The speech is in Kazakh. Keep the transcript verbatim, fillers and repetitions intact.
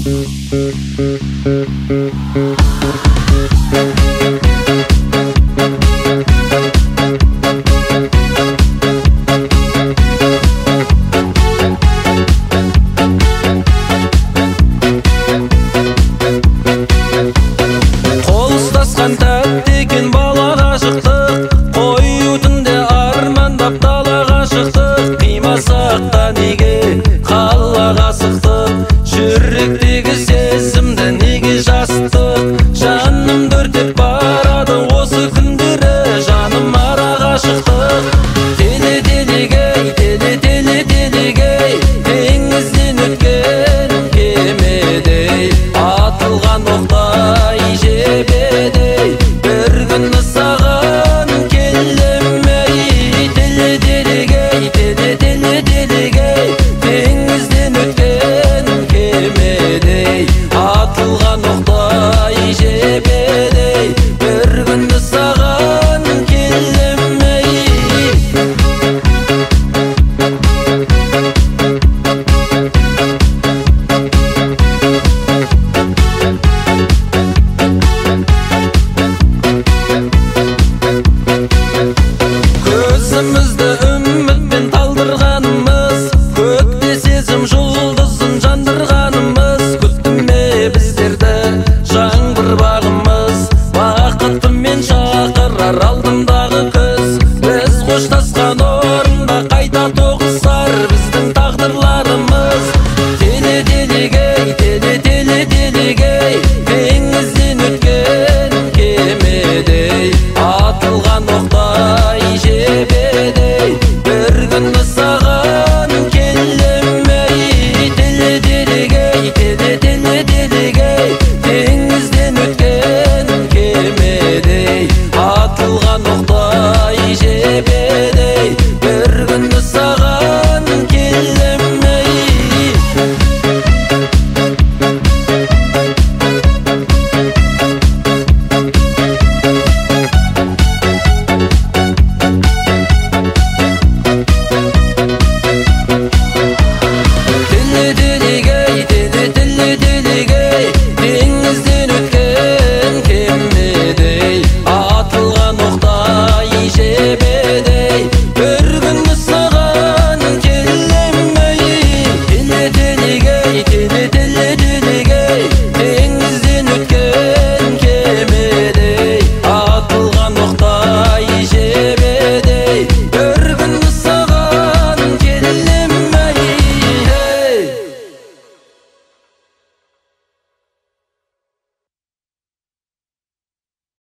Тәттеген балаға шықтық, қою түнде армандап далаға шықтық. Қимасақта неге қалаға сықтық, жүректегі сезімді неге жастық. Жаным дөртеп барады осы күндері, жаным араға шықтық. Теле телегей, теле теле телегей, теңізден өткен кемедей, атылған оқтай жебедей, бір күні саған келемей. Теле телегей, теле теле телегей, теңізден өткен кемедей,